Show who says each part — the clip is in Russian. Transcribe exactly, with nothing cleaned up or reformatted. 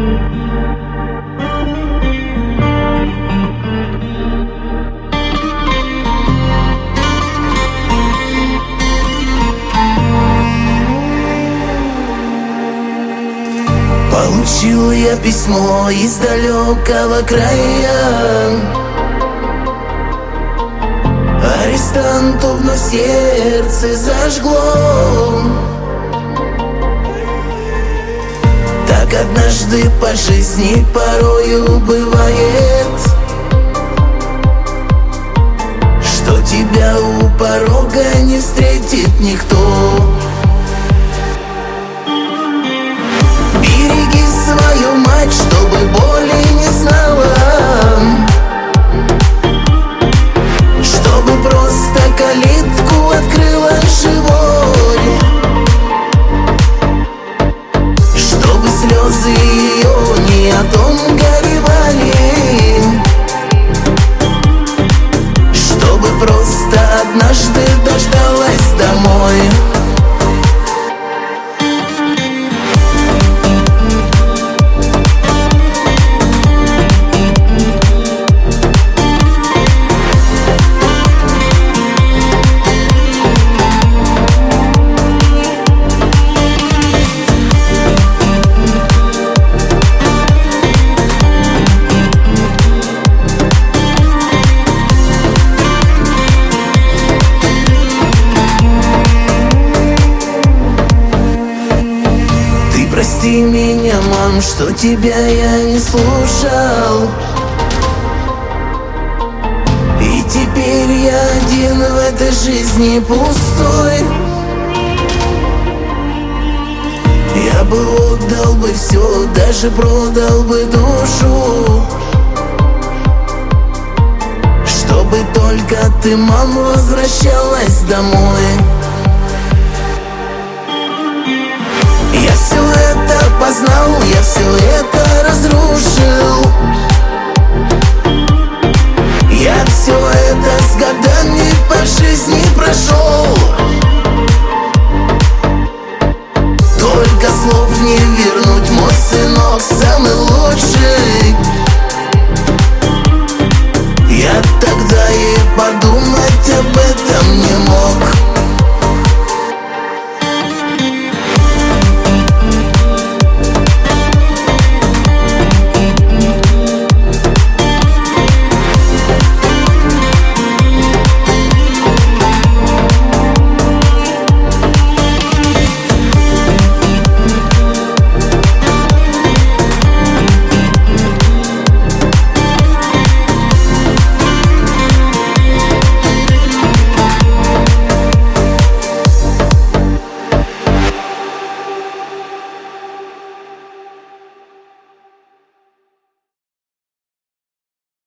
Speaker 1: Получил я письмо из далекого края. Арестанту вновь сердце зажгло. Так однажды по жизни порою бывает, что тебя у порога не встретит никто. Береги свою мать, чтобы боли не знала, чтобы просто калитку открыла живой, чтобы слезы ее не о том горевали, чтобы просто однажды дождалась домой. Прости меня, мам, что тебя я не слушал, и теперь я один в этой жизни пустой. Я бы отдал бы все, даже продал бы душу, чтобы только ты, мам, возвращалась домой. Я все это познал, я все это разрушил. Я все это с годами по жизни прошел. Только слов не вернуть, мой сынок самый лучший. Я тогда и подумать об этом не мог.